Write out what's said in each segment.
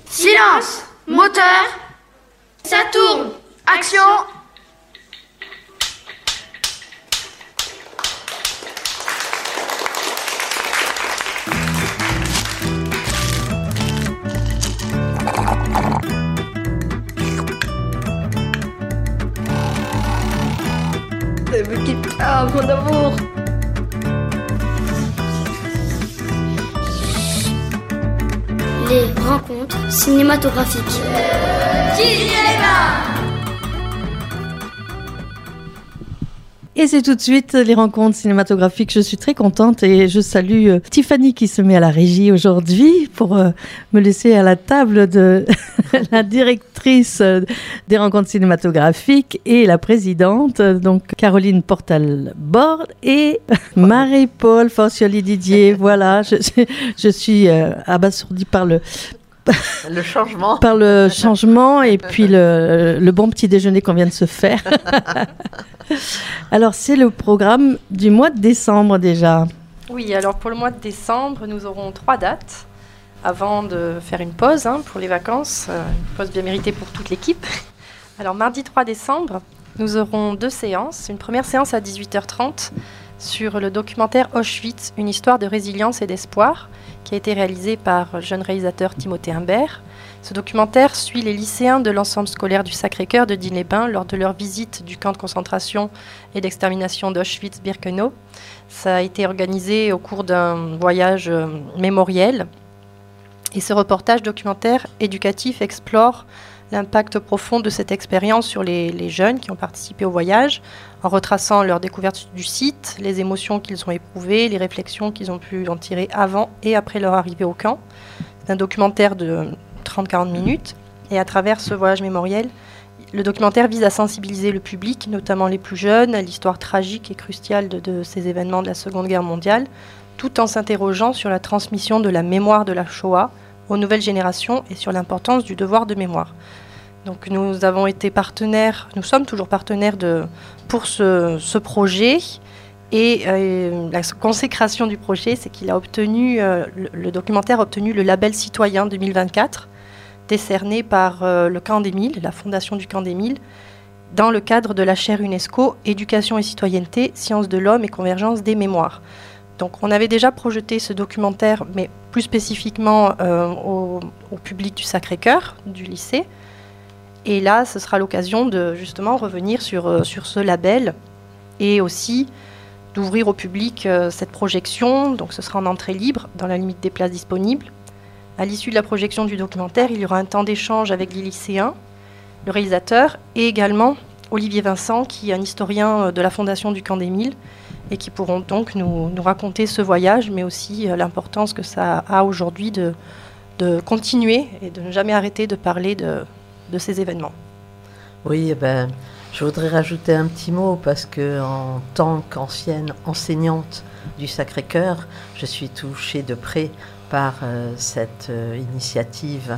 Silence! Moteur! Ça tourne! Action! Ne me quitte pas, mon amour! Les rencontres cinématographiques. Et c'est tout de suite les rencontres cinématographiques. Je suis très contente et je salue Tiffany qui se met à la régie aujourd'hui pour me laisser à la table de la directrice des rencontres cinématographiques et la présidente, donc Caroline Portal-Borde et Marie-Paul Forcioli-Didier. Voilà, je suis abasourdie par le changement. Par le changement et puis le bon petit déjeuner qu'on vient de se faire. Alors, c'est le programme du mois de décembre déjà. Oui, alors pour le mois de décembre, nous aurons 3 dates avant de faire une pause pour les vacances, une pause bien méritée pour toute l'équipe. Alors, mardi 3 décembre, nous aurons 2 séances. Une première séance à 18h30 sur le documentaire Auschwitz, une histoire de résilience et d'espoir, qui a été réalisé par le jeune réalisateur Timothée Humbert. Ce documentaire suit les lycéens de l'ensemble scolaire du Sacré-Cœur de Digne-les-Bains lors de leur visite du camp de concentration et d'extermination d'Auschwitz-Birkenau. Ça a été organisé au cours d'un voyage mémoriel. Et ce reportage documentaire éducatif explore l'impact profond de cette expérience sur les jeunes qui ont participé au voyage, en retraçant leur découverte du site, les émotions qu'ils ont éprouvées, les réflexions qu'ils ont pu en tirer avant et après leur arrivée au camp. C'est un documentaire de 30-40 minutes, et à travers ce voyage mémoriel, le documentaire vise à sensibiliser le public, notamment les plus jeunes, à l'histoire tragique et cruciale de ces événements de la Seconde Guerre mondiale, tout en s'interrogeant sur la transmission de la mémoire de la Shoah aux nouvelles générations et sur l'importance du devoir de mémoire. Donc nous avons été partenaires, nous sommes toujours partenaires pour ce projet, et la consécration du projet, c'est qu'il a obtenu, le documentaire a obtenu le label citoyen 2024, décerné par le Camp des Milles, la fondation du Camp des Milles, dans le cadre de la chaire UNESCO Éducation et citoyenneté, sciences de l'homme et convergence des mémoires. Donc on avait déjà projeté ce documentaire, mais plus spécifiquement au public du Sacré-Cœur, du lycée. Et là, ce sera l'occasion de justement revenir sur ce label et aussi d'ouvrir au public cette projection. Donc ce sera en entrée libre, dans la limite des places disponibles. À l'issue de la projection du documentaire, il y aura un temps d'échange avec les lycéens, le réalisateur et également Olivier Vincent, qui est un historien de la Fondation du Camp des Milles, et qui pourront donc nous raconter ce voyage, mais aussi l'importance que ça a aujourd'hui de continuer et de ne jamais arrêter de parler de ces événements. Oui, je voudrais rajouter un petit mot, parce que en tant qu'ancienne enseignante du Sacré-Cœur, je suis touchée de près par cette initiative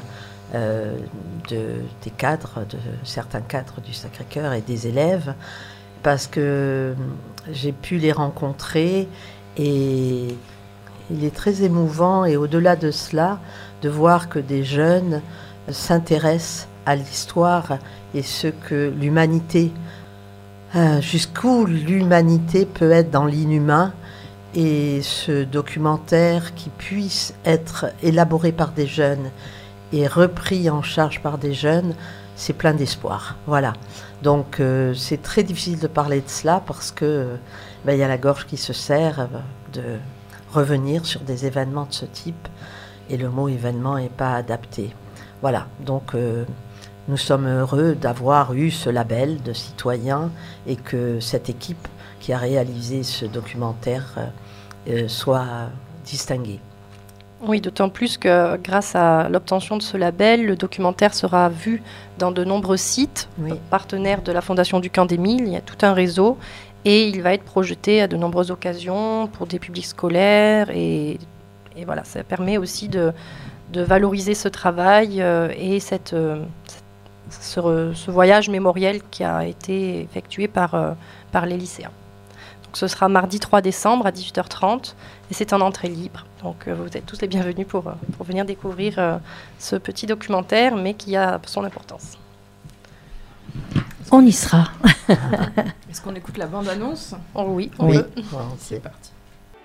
des cadres, de certains cadres du Sacré-Cœur et des élèves, parce que j'ai pu les rencontrer et il est très émouvant, et au-delà de cela, de voir que des jeunes s'intéressent à l'histoire et ce que l'humanité, jusqu'où l'humanité peut être dans l'inhumain, et ce documentaire qui puisse être élaboré par des jeunes et repris en charge par des jeunes, c'est plein d'espoir. Voilà. Donc c'est très difficile de parler de cela, parce que y a la gorge qui se serre de revenir sur des événements de ce type, et le mot événement n'est pas adapté. Voilà. Donc nous sommes heureux d'avoir eu ce label de citoyen, et que cette équipe qui a réalisé ce documentaire soit distinguée. Oui, d'autant plus que grâce à l'obtention de ce label, le documentaire sera vu dans de nombreux sites partenaires de la Fondation du Camp des Milles. Il y a tout un réseau, et il va être projeté à de nombreuses occasions pour des publics scolaires, et voilà, ça permet aussi de valoriser ce travail et ce voyage mémoriel qui a été effectué par les lycéens. Donc, ce sera mardi 3 décembre à 18h30 et c'est en entrée libre. Donc vous êtes tous les bienvenus pour venir découvrir ce petit documentaire, mais qui a son importance. On y sera. Est-ce qu'on écoute la bande-annonce ? Oh oui, on Oui, peut. C'est parti.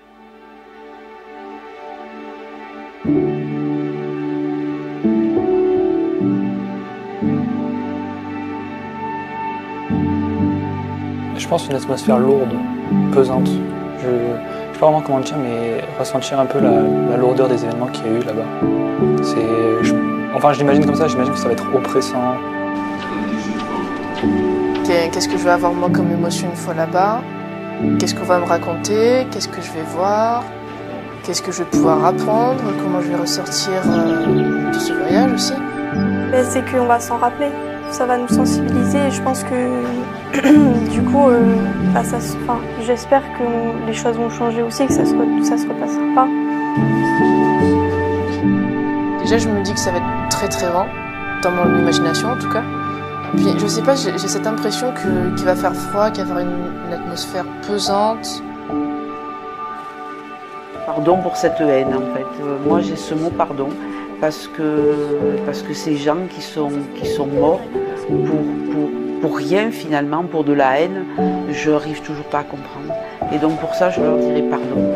Je pense une atmosphère lourde, pesante. Je ne sais pas vraiment comment dire, mais ressentir un peu la lourdeur des événements qu'il y a eu là-bas. Je l'imagine comme ça, j'imagine que ça va être oppressant. Qu'est-ce que je vais avoir moi comme émotion une fois là-bas? Qu'est-ce qu'on va me raconter? Qu'est-ce que je vais voir? Qu'est-ce que je vais pouvoir apprendre? Comment je vais ressortir de ce voyage aussi? C'est qu'on va s'en rappeler. Ça va nous sensibiliser et je pense que du coup, j'espère que les choses vont changer aussi, que ça se repassera pas. Déjà, je me dis que ça va être très très lent, dans mon imagination en tout cas. Puis je sais pas, j'ai cette impression qu'il va faire froid, qu'il va y avoir une atmosphère pesante. Pardon pour cette haine en fait. Moi j'ai ce mot pardon parce que ces gens qui sont morts pour rien finalement, pour de la haine, je n'arrive toujours pas à comprendre. Et donc pour ça je leur dirai pardon.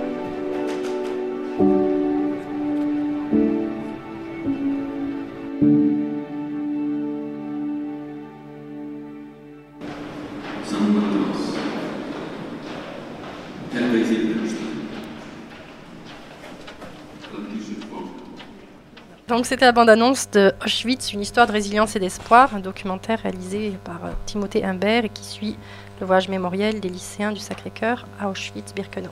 Donc c'était la bande-annonce de Auschwitz, une histoire de résilience et d'espoir, un documentaire réalisé par Timothée Humbert et qui suit le voyage mémoriel des lycéens du Sacré-Cœur à Auschwitz-Birkenau.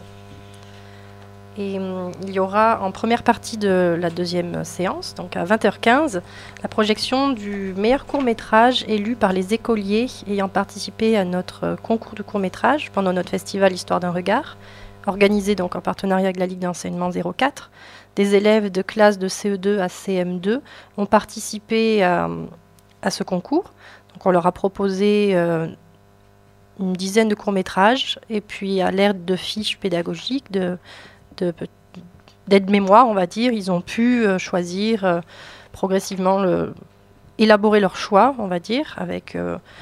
Et il y aura en première partie de la deuxième séance, donc à 20h15, la projection du meilleur court-métrage élu par les écoliers ayant participé à notre concours de court-métrage pendant notre festival Histoire d'un regard, organisé donc en partenariat avec la Ligue d'enseignement 04. Des élèves de classe de CE2 à CM2 ont participé à ce concours. Donc on leur a proposé une dizaine de courts-métrages et puis à l'ère de fiches pédagogiques, d'aide-mémoire, on va dire, ils ont pu choisir progressivement, élaborer leur choix, on va dire, avec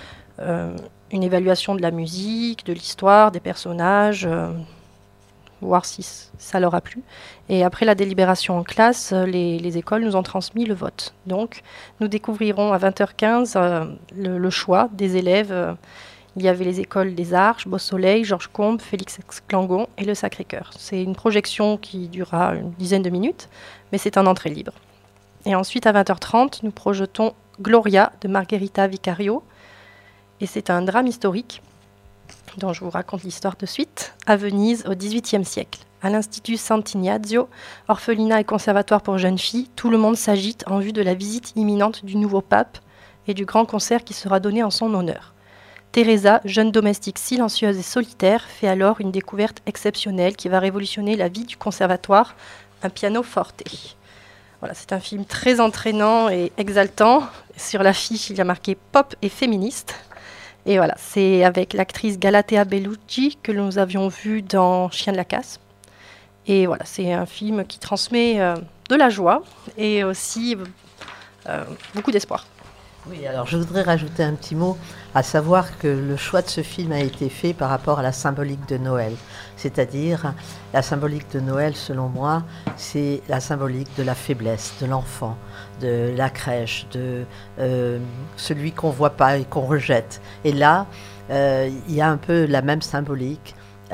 une évaluation de la musique, de l'histoire, des personnages, voir si ça leur a plu. Et après la délibération en classe, les écoles nous ont transmis le vote. Donc, nous découvrirons à 20h15 le choix des élèves. Il y avait les écoles des Arches, Beau-Soleil, Georges Combes, Félix Clangon et le Sacré-Cœur. C'est une projection qui durera une dizaine de minutes, mais c'est en entrée libre. Et ensuite, à 20h30, nous projetons Gloria de Margherita Vicario. Et c'est un drame historique dont je vous raconte l'histoire de suite, à Venise au XVIIIe siècle. À l'Institut Sant'Ignazio, orphelinat et conservatoire pour jeunes filles, tout le monde s'agite en vue de la visite imminente du nouveau pape et du grand concert qui sera donné en son honneur. Teresa, jeune domestique silencieuse et solitaire, fait alors une découverte exceptionnelle qui va révolutionner la vie du conservatoire, un piano forte. Voilà, c'est un film très entraînant et exaltant. Sur l'affiche, il y a marqué « pop et féministe ». Et voilà, c'est avec l'actrice Galatea Bellucci que nous avions vu dans Chien de la casse. Et voilà, c'est un film qui transmet de la joie et aussi beaucoup d'espoir. Oui, alors je voudrais rajouter un petit mot, à savoir que le choix de ce film a été fait par rapport à la symbolique de Noël. C'est-à-dire, la symbolique de Noël, selon moi, c'est la symbolique de la faiblesse, de l'enfant, de la crèche, de celui qu'on ne voit pas et qu'on rejette. Et là, il y a un peu la même symbolique.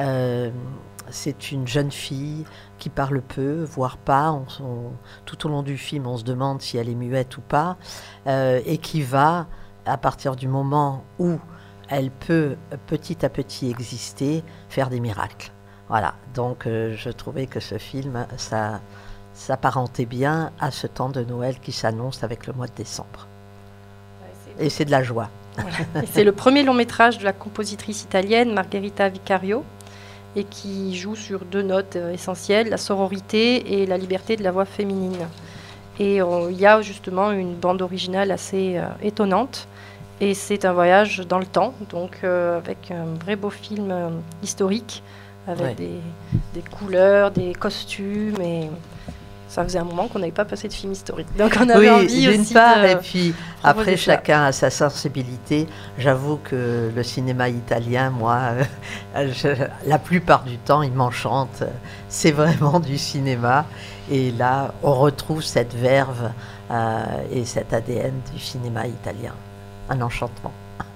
C'est une jeune fille qui parle peu, voire pas. Tout au long du film, on se demande si elle est muette ou pas, et qui va, à partir du moment où elle peut petit à petit exister, faire des miracles. Voilà, donc je trouvais que ce film, ça s'apparentait bien à ce temps de Noël qui s'annonce avec le mois de décembre. Et c'est de la joie. Voilà. C'est le premier long métrage de la compositrice italienne Margherita Vicario, et qui joue sur deux notes essentielles, la sororité et la liberté de la voix féminine. Et il y a justement une bande originale assez étonnante Et c'est un voyage dans le temps, donc avec un vrai beau film historique, avec des couleurs, des costumes, et ça faisait un moment qu'on n'avait pas passé de film historique. Donc on avait envie d'une aussi part, de et puis après ça. chacun a sa sensibilité. J'avoue que le cinéma italien, moi, la plupart du temps, il m'enchante. C'est vraiment du cinéma. Et là, on retrouve cette verve et cet ADN du cinéma italien. Un enchantement.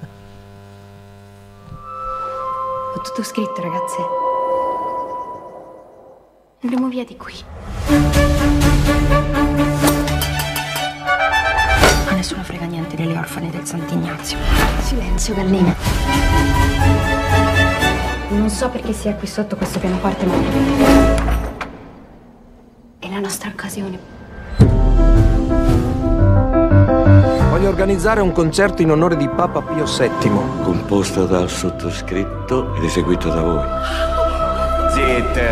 Ho tutto scritto, ragazze. Andremo via di qui. A nessuno frega niente delle orfane del Sant'Ignazio. Silenzio, gallina. Non so perché sia qui sotto questo pianoforte, ma è la nostra occasione. Voglio organizzare un concerto in onore di Papa Pio VII. Composto dal sottoscritto ed eseguito da voi. Zitta!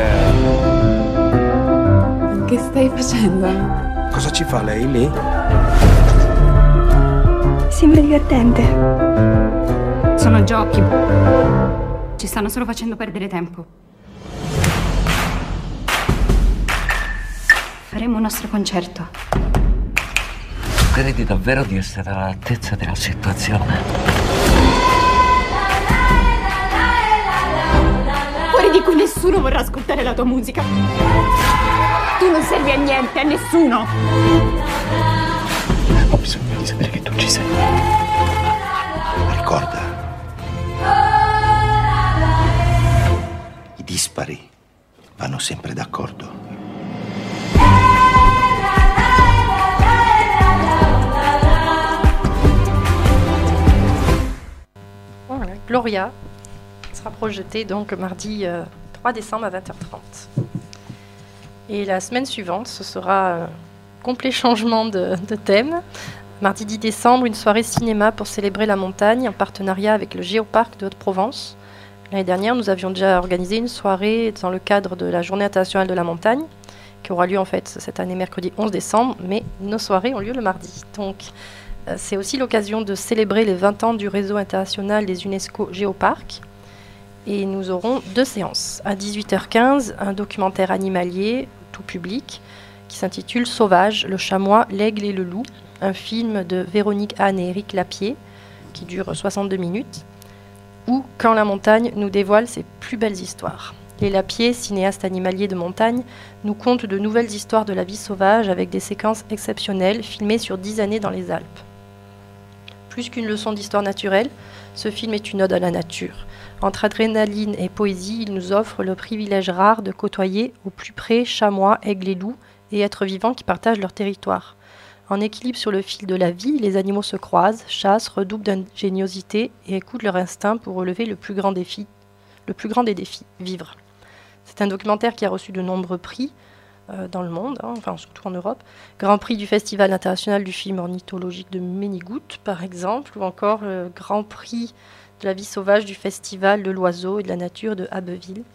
Che stai facendo? Cosa ci fa lei lì? Sembra divertente. Sono giochi. Ci stanno solo facendo perdere tempo. Faremo un nostro concerto. Credi davvero di essere all'altezza della situazione? Fuori di qui nessuno vorrà ascoltare la tua musica. Tu non servi a niente, a nessuno. Ho bisogno di sapere che tu ci sei. Ricorda. I dispari vanno sempre d'accordo. Gloria sera projetée donc mardi 3 décembre à 20h30. Et la semaine suivante, ce sera complet changement de thème. Mardi 10 décembre, une soirée cinéma pour célébrer la montagne en partenariat avec le Géoparc de Haute-Provence. L'année dernière, nous avions déjà organisé une soirée dans le cadre de la Journée internationale de la montagne, qui aura lieu en fait cette année mercredi 11 décembre, mais nos soirées ont lieu le mardi. Donc c'est aussi l'occasion de célébrer les 20 ans du réseau international des UNESCO Géoparcs. Et nous aurons 2 séances. À 18h15, un documentaire animalier, tout public, qui s'intitule Sauvage, le chamois, l'aigle et le loup, un film de Véronique Anne et Éric Lapierre, qui dure 62 minutes, ou Quand la montagne nous dévoile ses plus belles histoires. Les Lapierre, cinéastes animaliers de montagne, nous content de nouvelles histoires de la vie sauvage avec des séquences exceptionnelles filmées sur 10 années dans les Alpes. Plus qu'une leçon d'histoire naturelle, ce film est une ode à la nature. Entre adrénaline et poésie, il nous offre le privilège rare de côtoyer au plus près chamois, aigles et loups et êtres vivants qui partagent leur territoire. En équilibre sur le fil de la vie, les animaux se croisent, chassent, redoublent d'ingéniosité et écoutent leur instinct pour relever le plus grand des défis, vivre. C'est un documentaire qui a reçu de nombreux prix dans le monde, enfin surtout en Europe. Grand prix du Festival international du film ornithologique de Ménigoutte, par exemple, ou encore le Grand prix de la vie sauvage du Festival de l'oiseau et de la nature de Abbeville.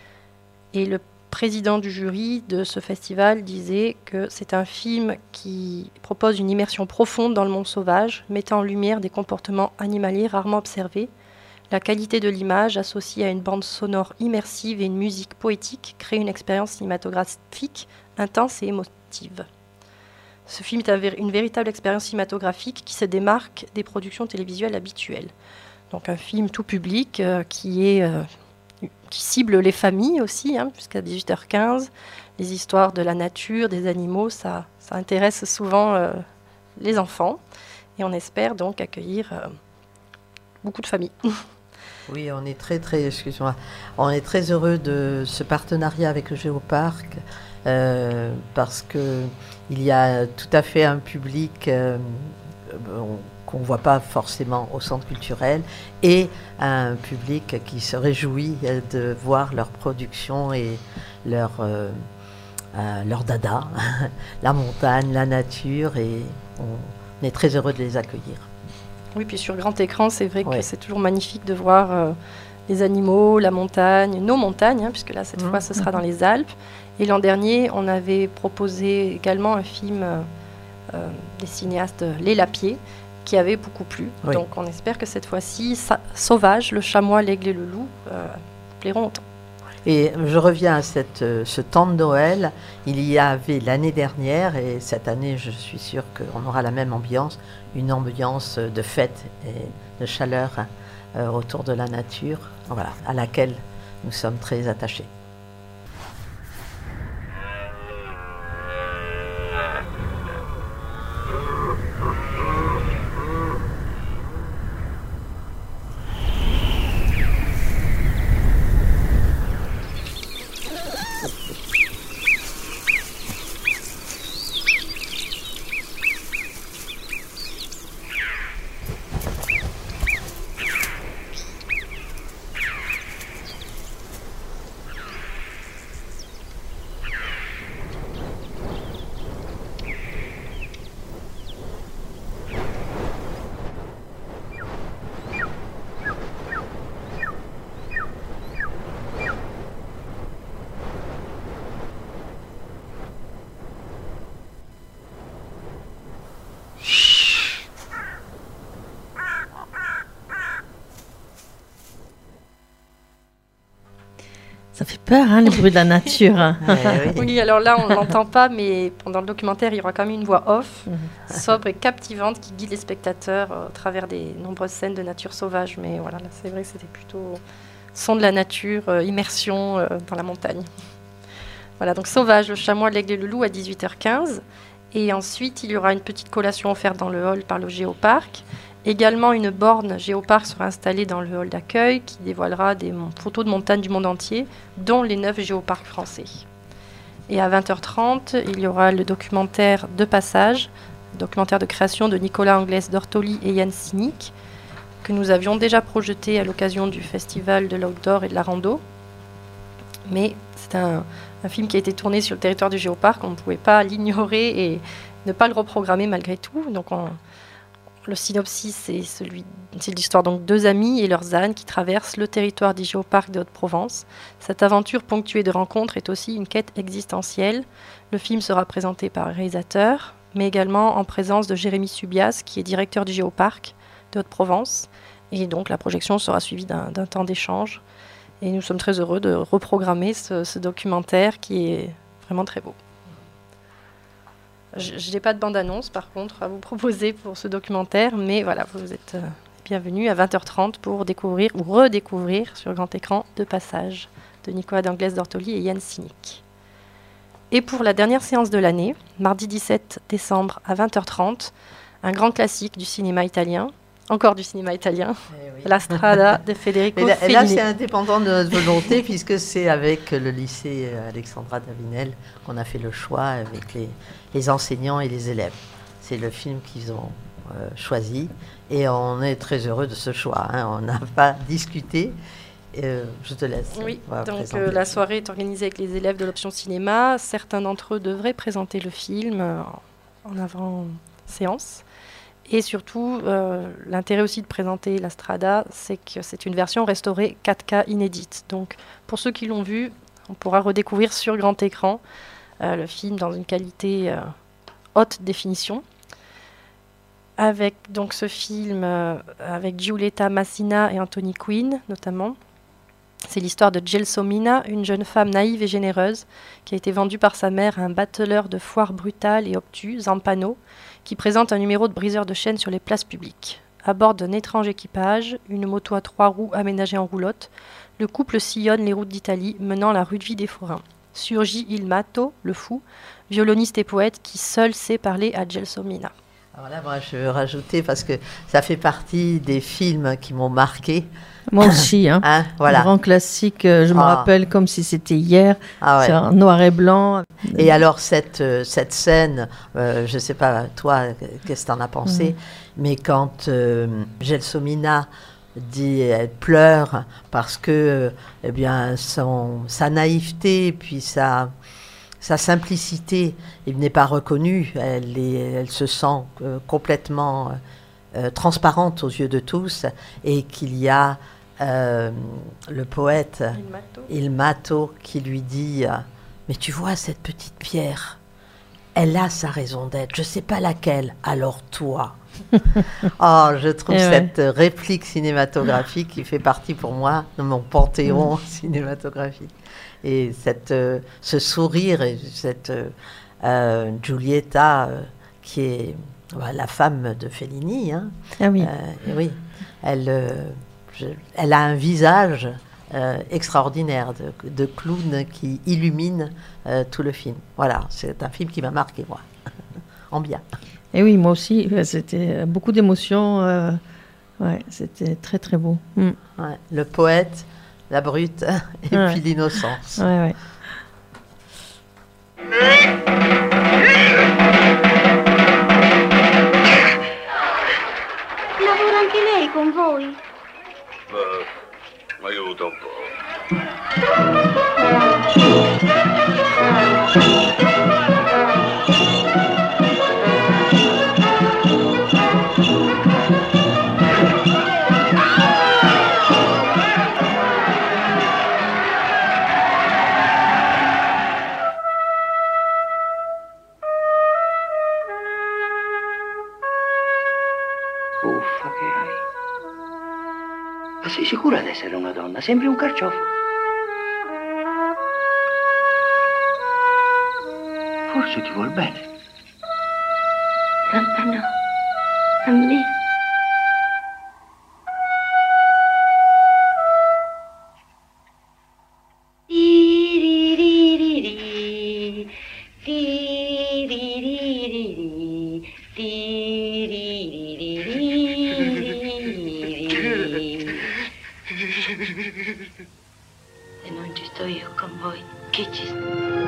Et le président du jury de ce festival disait que c'est un film qui propose une immersion profonde dans le monde sauvage, mettant en lumière des comportements animaliers rarement observés. La qualité de l'image, associée à une bande sonore immersive et une musique poétique, crée une expérience cinématographique intense et émotive. Ce film est une véritable expérience cinématographique qui se démarque des productions télévisuelles habituelles. Donc un film tout public qui cible les familles aussi, jusqu'à 18h15. Les histoires de la nature, des animaux, ça intéresse souvent les enfants. Et on espère donc accueillir beaucoup de familles. Oui, on est on est très heureux de ce partenariat avec le Géoparc parce qu'il y a tout à fait un public qu'on ne voit pas forcément au centre culturel et un public qui se réjouit de voir leur production et leur dada, la montagne, la nature, et on est très heureux de les accueillir. Oui, puis sur grand écran, c'est vrai que c'est toujours magnifique de voir les animaux, la montagne, nos montagnes, puisque là, cette fois, ce sera dans les Alpes. Et l'an dernier, on avait proposé également un film des cinéastes Les Lapierre, qui avait beaucoup plu. Oui. Donc on espère que cette fois-ci, Sauvage, le chamois, l'aigle et le loup plairont autant. Et je reviens à ce temps de Noël. Il y avait l'année dernière, et cette année, je suis sûre qu'on aura la même ambiance, une ambiance de fête et de chaleur autour de la nature, voilà, à laquelle nous sommes très attachés. Ça fait peur, hein, les bruits de la nature. Oui, alors là, on ne l'entend pas, mais pendant le documentaire, il y aura quand même une voix off, sobre et captivante, qui guide les spectateurs au travers des nombreuses scènes de nature sauvage. Mais voilà, là, c'est vrai que c'était plutôt son de la nature, immersion dans la montagne. Voilà, donc Sauvage, le chamois, l'aigle et le loup à 18h15. Et ensuite, il y aura une petite collation offerte dans le hall par le Géoparc. Également, une borne Géoparc sera installée dans le hall d'accueil qui dévoilera des photos de montagnes du monde entier, dont les 9 géoparcs français. Et à 20h30, il y aura le documentaire De Passage, documentaire de création de Nicolas Anglès d'Ortoli et Yann Cynic, que nous avions déjà projeté à l'occasion du festival de l'outdoor et de la rando. Mais c'est un film qui a été tourné sur le territoire du Géoparc, on ne pouvait pas l'ignorer et ne pas le reprogrammer malgré tout. Donc le synopsis, c'est l'histoire donc deux amis et leurs ânes qui traversent le territoire du Géoparc de Haute-Provence. Cette aventure ponctuée de rencontres est aussi une quête existentielle. Le film sera présenté par le réalisateur, mais également en présence de Jérémy Subias, qui est directeur du Géoparc de Haute-Provence. Et donc la projection sera suivie d'un temps d'échange. Et nous sommes très heureux de reprogrammer ce documentaire qui est vraiment très beau. Je n'ai pas de bande-annonce, par contre, à vous proposer pour ce documentaire, mais voilà, vous êtes bienvenus à 20h30 pour découvrir ou redécouvrir sur grand écran De Passage de Nicolas Anglès d'Ortoli et Yann Cynic. Et pour la dernière séance de l'année, mardi 17 décembre à 20h30, un grand classique du cinéma italien, encore du cinéma italien, La Strada de Federico Fellini. Là, c'est indépendant de notre volonté, puisque c'est avec le lycée Alexandra Davinel qu'on a fait le choix avec les enseignants et les élèves. C'est le film qu'ils ont choisi, et on est très heureux de ce choix. Hein. On n'a pas discuté. Je te laisse. Oui, donc la soirée est organisée avec les élèves de l'option cinéma. Certains d'entre eux devraient présenter le film en avant-séance. Et surtout, l'intérêt aussi de présenter La Strada, c'est que c'est une version restaurée 4K inédite. Donc, pour ceux qui l'ont vu, on pourra redécouvrir sur grand écran le film dans une qualité haute définition. Avec donc ce film avec Giulietta Massina et Anthony Quinn, notamment. C'est l'histoire de Gelsomina, une jeune femme naïve et généreuse qui a été vendue par sa mère à un battleur de foire brutal et obtus, Zampano, qui présente un numéro de briseur de chaînes sur les places publiques. À bord d'un étrange équipage, une moto à 3 roues aménagée en roulotte, le couple sillonne les routes d'Italie, menant la rude vie des forains. Surgit Il Matto, le fou, violoniste et poète qui seul sait parler à Gelsomina. Alors là, moi, je veux rajouter, parce que ça fait partie des films qui m'ont marqué. Moi aussi, hein. Voilà. Grand classique, je me rappelle comme si c'était hier, c'est en noir et blanc. Et alors cette scène, je ne sais pas toi, qu'est-ce que tu en as pensé, mais quand Gelsomina dit, elle pleure parce que eh bien, sa naïveté, puis sa simplicité, il n'est pas reconnue, elle se sent complètement transparente aux yeux de tous, et qu'il y a le poète Il Matto qui lui dit mais tu vois cette petite pierre, elle a sa raison d'être. Je ne sais pas laquelle, alors toi. Oh, je trouve cette réplique cinématographique qui fait partie pour moi de mon panthéon cinématographique. Et ce sourire et cette Giulietta qui est la femme de Fellini. Hein. Ah oui. Oui, elle a un visage extraordinaire de clown qui illumine tout le film. Voilà, c'est un film qui m'a marqué, moi, en bien. Et oui, moi aussi, c'était beaucoup d'émotions. C'était très, très beau. Ouais, le poète, la brute et puis l'innocence. Ouais. Lavora anche lei con voi? Aiuta un po'. Uffa che hai. Ma sei sicura di essere una donna? Sembri un carciofo. Forse ti vuol bene. No, a me. Se non ci sto io con voi, chi ci sta?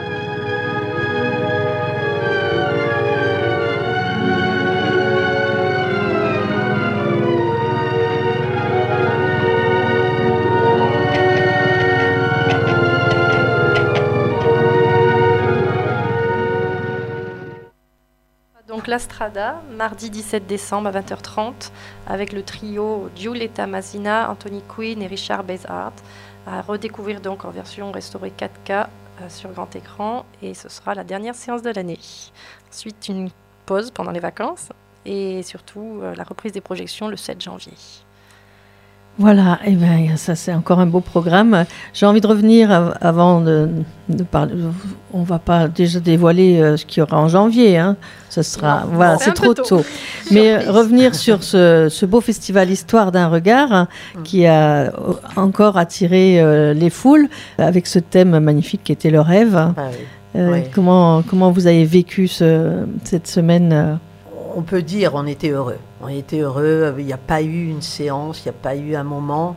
Donc La Strada, mardi 17 décembre à 20h30, avec le trio Giulietta Masina, Anthony Quinn et Richard Basehart, à redécouvrir donc en version restaurée 4K sur grand écran, et ce sera la dernière séance de l'année. Ensuite, une pause pendant les vacances, et surtout la reprise des projections le 7 janvier. Voilà, et bien ça c'est encore un beau programme. J'ai envie de revenir avant de parler. On ne va pas déjà dévoiler ce qu'il y aura en janvier. Hein. Ce sera, voilà, c'est trop tôt. Mais revenir sur ce beau festival Histoire d'un regard qui a encore attiré les foules avec ce thème magnifique qui était le rêve. Ah oui. Comment vous avez vécu cette semaine On peut dire on était heureux. On était heureux. Il n'y a pas eu une séance, il n'y a pas eu un moment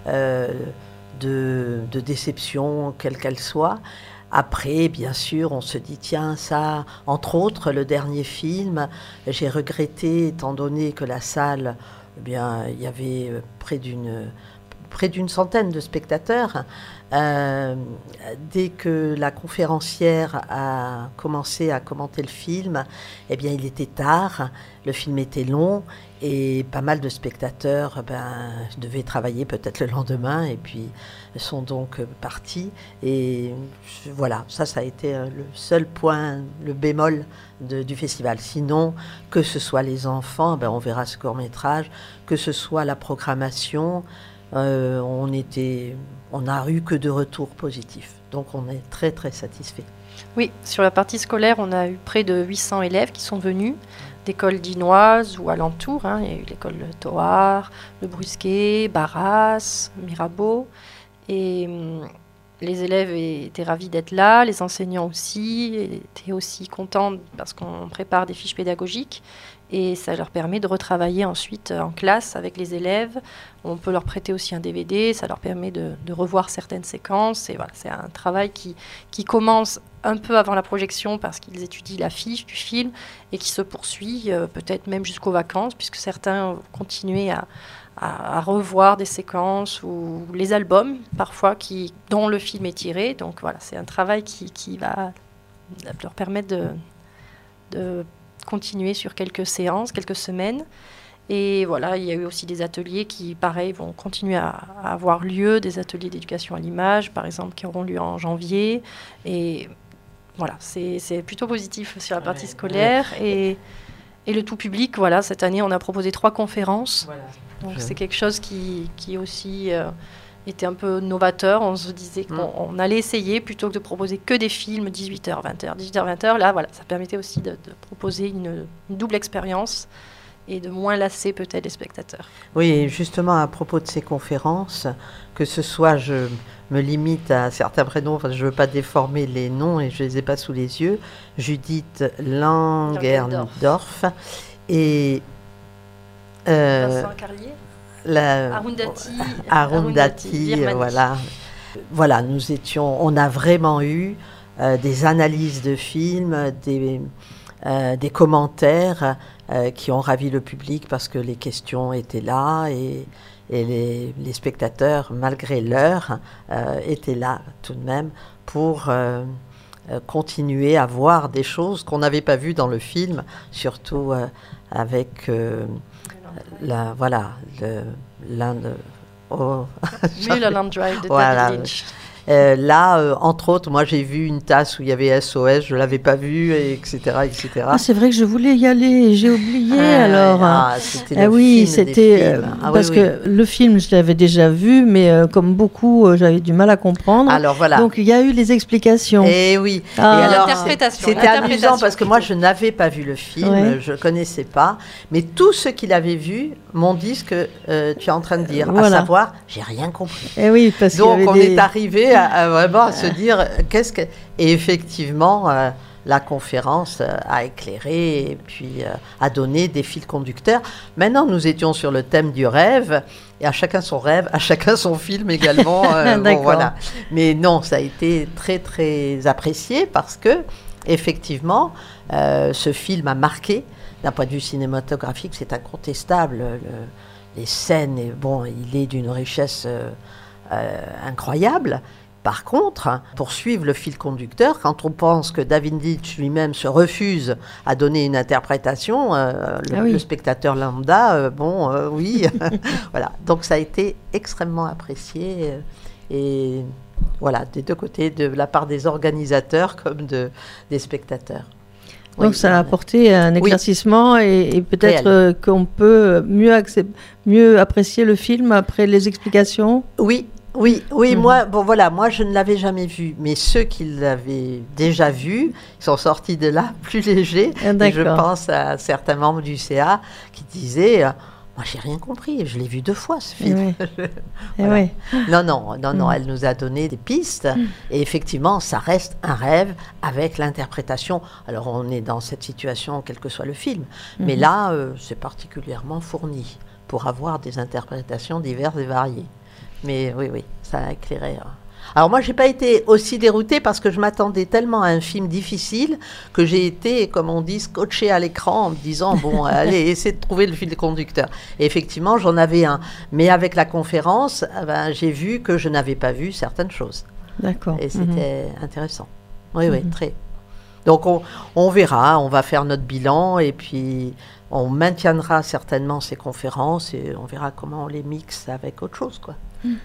de déception, quelle qu'elle soit. Après, bien sûr, on se dit, tiens, ça, entre autres, le dernier film, j'ai regretté, étant donné que la salle, eh bien, il y avait près d'une centaine de spectateurs. Dès que la conférencière a commencé à commenter le film, eh bien, il était tard, le film était long et pas mal de spectateurs devaient travailler peut-être le lendemain et puis sont donc partis. Et voilà, ça a été le seul point, le bémol du festival. Sinon, que ce soit les enfants, on verra ce court-métrage, que ce soit la programmation, on n'a eu que de retours positifs. Donc on est très très satisfaits. Oui, sur la partie scolaire, on a eu près de 800 élèves qui sont venus d'écoles dinoises ou alentours. Il y a eu l'école de Thoard, le Brusquet, Barras, Mirabeau. Et les élèves étaient ravis d'être là, les enseignants aussi étaient aussi contents parce qu'on prépare des fiches pédagogiques. Et ça leur permet de retravailler ensuite en classe avec les élèves. On peut leur prêter aussi un DVD, ça leur permet de revoir certaines séquences. Et voilà, c'est un travail qui commence un peu avant la projection parce qu'ils étudient la fiche du film et qui se poursuit peut-être même jusqu'aux vacances, puisque certains vont continuer à revoir des séquences ou les albums parfois dont le film est tiré. Donc voilà, c'est un travail qui va leur permettre de continuer sur quelques séances, quelques semaines. Et voilà, il y a eu aussi des ateliers qui, pareil, vont continuer à avoir lieu, des ateliers d'éducation à l'image, par exemple, qui auront lieu en janvier. Et voilà, c'est plutôt positif sur la partie scolaire. Et le tout public, voilà, cette année, on a proposé 3 conférences. Voilà. Donc c'est quelque chose qui aussi était un peu novateur. On se disait qu'on allait essayer, plutôt que de proposer que des films 18h, 20h. 18h, 20h, là, voilà, ça permettait aussi de proposer une double expérience et de moins lasser peut-être les spectateurs. Oui, et justement, à propos de ces conférences, que ce soit, je me limite à certains prénoms, enfin, je ne veux pas déformer les noms et je ne les ai pas sous les yeux, Judith Langerndorf et Vincent Carlier, Arundhati, voilà. Voilà, on a vraiment eu des analyses de films, des commentaires qui ont ravi le public parce que les questions étaient là et les spectateurs, malgré l'heure, étaient là tout de même pour continuer à voir des choses qu'on n'avait pas vues dans le film, surtout avec Mulholland Drive de David Lynch. Là, entre autres, moi j'ai vu une tasse où il y avait SOS, je ne l'avais pas vue, etc. etc. Ah, c'est vrai que je voulais y aller, j'ai oublié alors. C'était parce que le film, je l'avais déjà vu, mais comme beaucoup, j'avais du mal à comprendre. Alors voilà. Donc il y a eu les explications. Et oui. Et alors, c'était amusant parce que moi je n'avais pas vu le film, je ne connaissais pas, mais tous ceux qui l'avaient vu m'ont dit ce que tu es en train de dire, à savoir, j'ai rien compris. Et oui, parce donc on est arrivé à se dire et effectivement la conférence a éclairé et puis a donné des fils conducteurs. Maintenant nous étions sur le thème du rêve et à chacun son rêve, à chacun son film également. Voilà. Mais non, ça a été très très apprécié parce que effectivement ce film a marqué d'un point de vue cinématographique, c'est incontestable. Les scènes, il est d'une richesse incroyable. Par contre, pour suivre le fil conducteur, quand on pense que David Lynch lui-même se refuse à donner une interprétation, le spectateur lambda, oui, voilà. Donc ça a été extrêmement apprécié et voilà, des deux côtés, de la part des organisateurs comme des spectateurs. Donc ça a apporté un éclaircissement et peut-être qu'on peut mieux apprécier le film après les explications. Oui, moi je ne l'avais jamais vu, mais ceux qui l'avaient déjà vu, ils sont sortis de là plus légers. Et je pense à certains membres du CA qui disaient moi j'ai rien compris, je l'ai vu 2 fois ce film. Non, elle nous a donné des pistes et effectivement ça reste un rêve avec l'interprétation. Alors on est dans cette situation quel que soit le film, mais là c'est particulièrement fourni pour avoir des interprétations diverses et variées. Mais oui, ça a éclairé. Alors moi, je n'ai pas été aussi déroutée parce que je m'attendais tellement à un film difficile que j'ai été, comme on dit, scotchée à l'écran en me disant, allez, essayez de trouver le fil conducteur. Et effectivement, j'en avais un. Mais avec la conférence, j'ai vu que je n'avais pas vu certaines choses. D'accord. Et c'était intéressant. Oui, très. Donc on verra, on va faire notre bilan et puis on maintiendra certainement ces conférences et on verra comment on les mixe avec autre chose, quoi.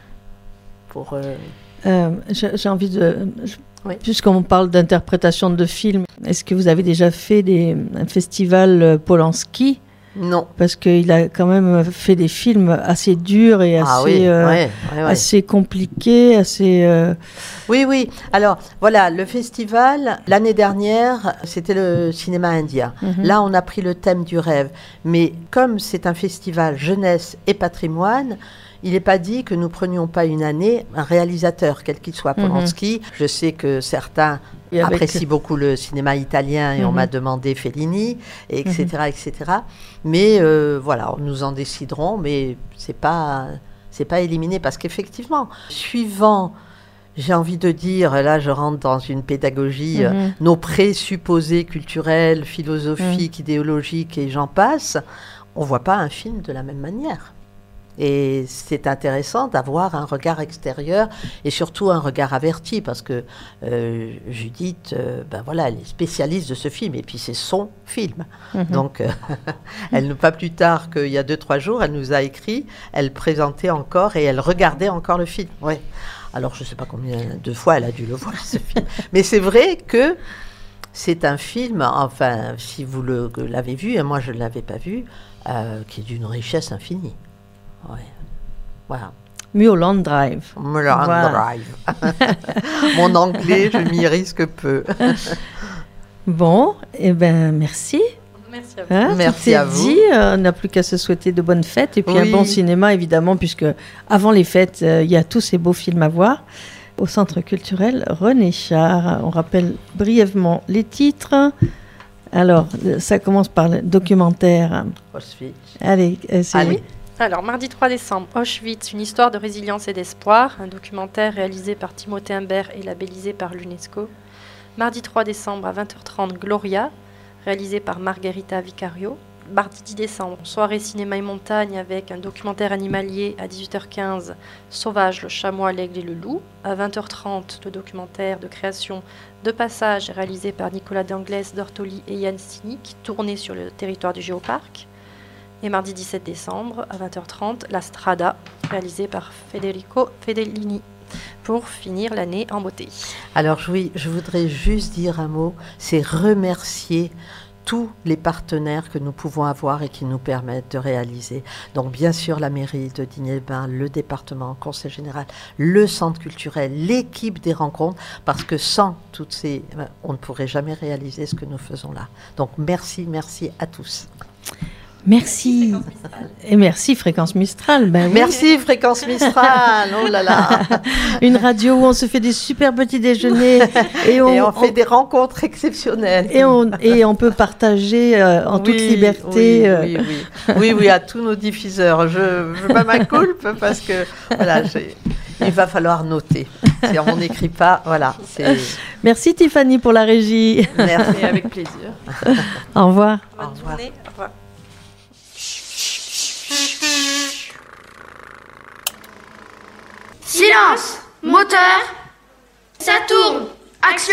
J'ai envie de... Puisqu'on parle d'interprétation de films, est-ce que vous avez déjà fait un festival Polanski ? Non. Parce qu'il a quand même fait des films assez durs et assez compliqués, assez... Oui. Alors, voilà, le festival, l'année dernière, c'était le cinéma indien. Là, on a pris le thème du rêve. Mais comme c'est un festival jeunesse et patrimoine, il n'est pas dit que nous prenions pas une année un réalisateur, quel qu'il soit. Polanski, je sais que certains apprécient beaucoup le cinéma italien et on m'a demandé Fellini, etc. etc. Mais voilà, nous en déciderons, mais c'est pas éliminé parce qu'effectivement, suivant, j'ai envie de dire, là je rentre dans une pédagogie, nos présupposés culturels, philosophiques, idéologiques et j'en passe, on voit pas un film de la même manière. Et c'est intéressant d'avoir un regard extérieur et surtout un regard averti parce que Judith, elle est spécialiste de ce film et puis c'est son film. Donc, elle, pas plus tard qu'il y a 2-3 jours, elle nous a écrit, elle présentait encore et elle regardait encore le film. Ouais. Alors, je ne sais pas combien de fois elle a dû le voir, ce film. Mais c'est vrai que c'est un film, enfin, si vous l'avez vu, et moi je ne l'avais pas vu, qui est d'une richesse infinie. Ouais. Voilà. Mulholland Drive. Mulholland Drive. Mon anglais, je m'y risque peu. Bon, eh bien, merci. Merci à vous. Hein, merci à vous. Dit, on n'a plus qu'à se souhaiter de bonnes fêtes et puis un bon cinéma, évidemment, puisque avant les fêtes, il y a tous ces beaux films à voir au Centre culturel René Char. On rappelle brièvement les titres. Alors, ça commence par le documentaire. Auschwitz. Allez, c'est Alors, mardi 3 décembre, Auschwitz, une histoire de résilience et d'espoir, un documentaire réalisé par Timothée Imbert et labellisé par l'UNESCO. Mardi 3 décembre à 20h30, Gloria, réalisé par Margherita Vicario. Mardi 10 décembre, soirée cinéma et montagne avec un documentaire animalier à 18h15, Sauvage, le chamois, l'aigle et le loup. À 20h30, le documentaire de création de passage réalisé par Nicolas Danglès, Dortoli et Yann Sinik, tourné sur le territoire du Géoparc. Et mardi 17 décembre, à 20h30, La Strada, réalisé par Federico Fedellini, pour finir l'année en beauté. Alors oui, je voudrais juste dire un mot, c'est remercier tous les partenaires que nous pouvons avoir et qui nous permettent de réaliser. Donc bien sûr la mairie de Digne-les-Bains, le département, le conseil général, le centre culturel, l'équipe des rencontres, parce que sans toutes ces... on ne pourrait jamais réaliser ce que nous faisons là. Donc merci à tous. Merci. Et merci Fréquence Mistral. Ben oui. Merci Fréquence Mistral. Oh là là. Une radio où on se fait des super petits déjeuners et on fait des rencontres exceptionnelles. Et on peut partager en toute liberté. Oui, à tous nos diffuseurs. Je veux pas ma culpe parce que voilà, il va falloir noter. Si on n'écrit pas, voilà. Merci Tiffany pour la régie. Merci, avec plaisir. Au revoir. Bonne journée. Au revoir. Silence. Moteur. Ça tourne. Action.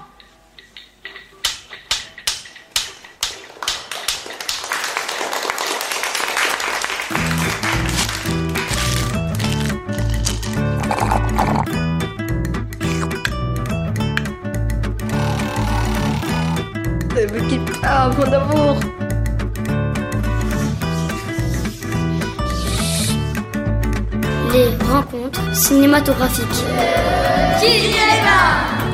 Ne me quitte pas, mon amour. Les rencontres cinématographiques. Qui est là?